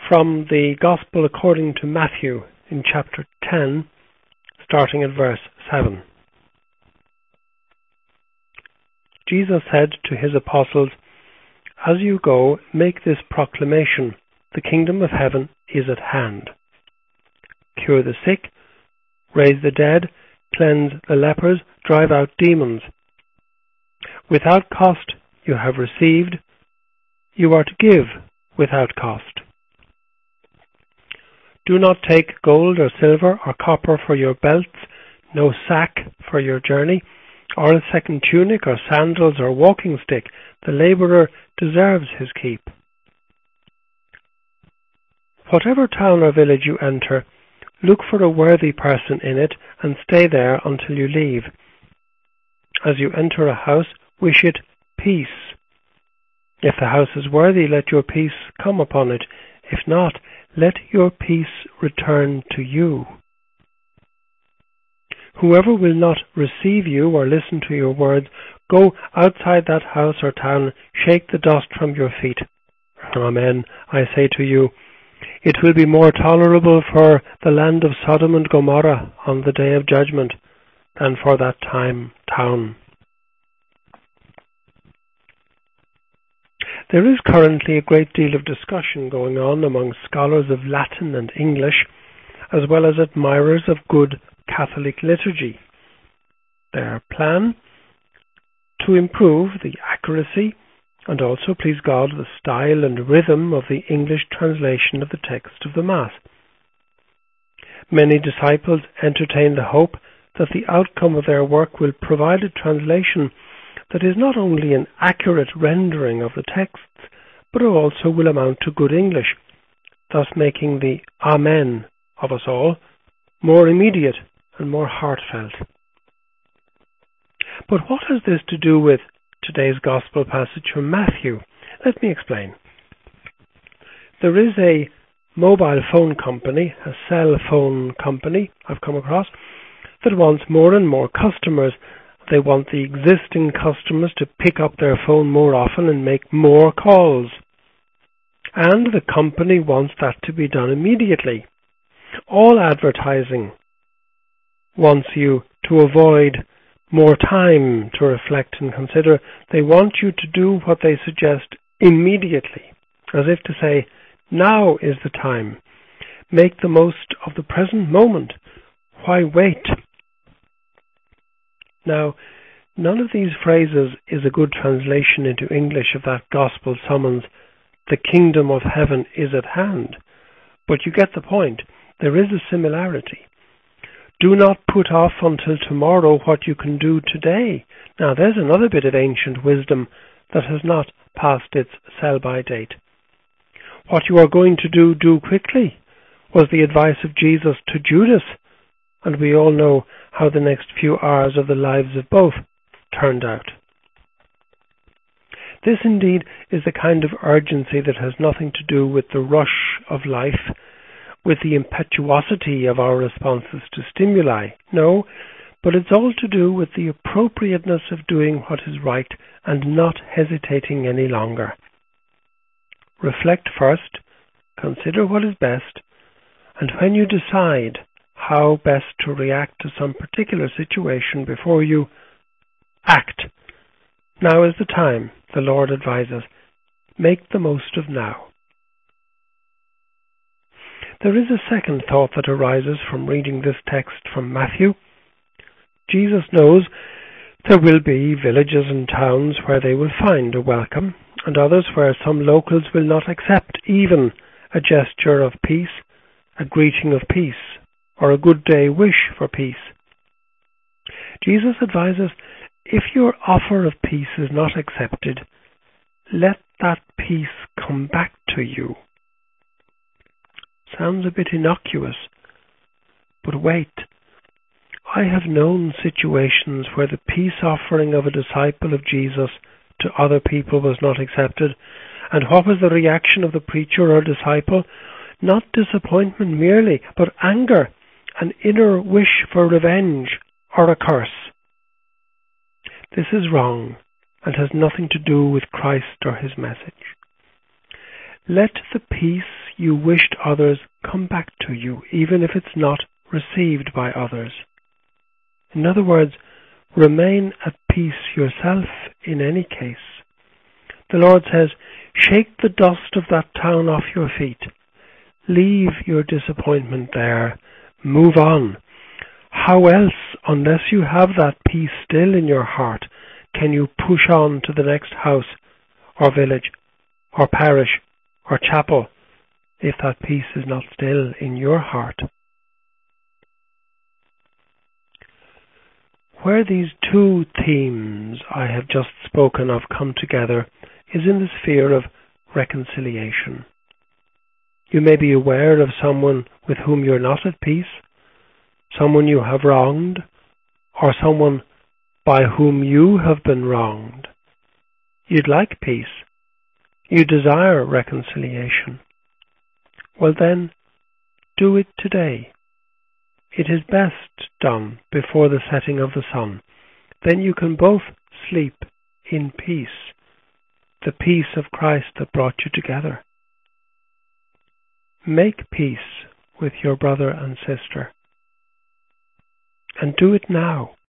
from the Gospel according to Matthew in chapter 10, starting at verse 7. Jesus said to his apostles, "As you go, make this proclamation, the kingdom of heaven is at hand. Cure the sick, raise the dead, cleanse the lepers, drive out demons. Without cost you have received, you are to give without cost. Do not take gold or silver or copper for your belts, no sack for your journey, or a second tunic or sandals or walking stick. The laborer deserves his keep. Whatever town or village you enter, look for a worthy person in it and stay there until you leave. As you enter a house, wish it peace. If the house is worthy, let your peace come upon it. If not, let your peace return to you. Whoever will not receive you or listen to your words, go outside that house or town, shake the dust from your feet. Amen, I say to you, it will be more tolerable for the land of Sodom and Gomorrah on the day of judgment than for that town. There is currently a great deal of discussion going on among scholars of Latin and English, as well as admirers of good Catholic liturgy. Their plan to improve the accuracy and also, please God, the style and rhythm of the English translation of the text of the Mass. Many disciples entertain the hope that the outcome of their work will provide a translation that is not only an accurate rendering of the texts, but also will amount to good English, thus making the Amen of us all more immediate and more heartfelt. But what has this to do with today's Gospel passage from Matthew? Let me explain. There is a mobile phone company, a cell phone company I've come across, that wants more and more customers. They want the existing customers to pick up their phone more often and make more calls. And the company wants that to be done immediately. All advertising wants you to avoid more time to reflect and consider. They want you to do what they suggest immediately, as if to say, now is the time. Make the most of the present moment. Why wait? Now, none of these phrases is a good translation into English of that gospel summons, the kingdom of heaven is at hand. But you get the point. There is a similarity. Do not put off until tomorrow what you can do today. Now, there's another bit of ancient wisdom that has not passed its sell-by date. What you are going to do quickly, was the advice of Jesus to Judas, and we all know how the next few hours of the lives of both turned out. This indeed is the kind of urgency that has nothing to do with the rush of life, with the impetuosity of our responses to stimuli. No, but it's all to do with the appropriateness of doing what is right and not hesitating any longer. Reflect first, consider what is best, and when you decide how best to react to some particular situation before you act, now is the time, the Lord advises. Make the most of now. There is a second thought that arises from reading this text from Matthew. Jesus knows there will be villages and towns where they will find a welcome, and others where some locals will not accept even a gesture of peace, a greeting of peace, or a good day wish for peace. Jesus advises, if your offer of peace is not accepted, let that peace come back to you. Sounds a bit innocuous, but wait. I have known situations where the peace offering of a disciple of Jesus to other people was not accepted, and what was the reaction of the preacher or disciple? Not disappointment merely, but anger, an inner wish for revenge or a curse. This is wrong and has nothing to do with Christ or his message. Let the peace you wished others come back to you, even if it's not received by others. In other words, remain at peace yourself in any case. The Lord says, shake the dust of that town off your feet. Leave your disappointment there. Move on. How else, unless you have that peace still in your heart, can you push on to the next house or village or parish or chapel if that peace is not still in your heart? Where these two themes I have just spoken of come together is in the sphere of reconciliation. You may be aware of someone with whom you're not at peace, someone you have wronged, or someone by whom you have been wronged. You'd like peace. You desire reconciliation. Well then, do it today. It is best done before the setting of the sun. Then you can both sleep in peace, the peace of Christ that brought you together. Make peace with your brother and sister, and do it now.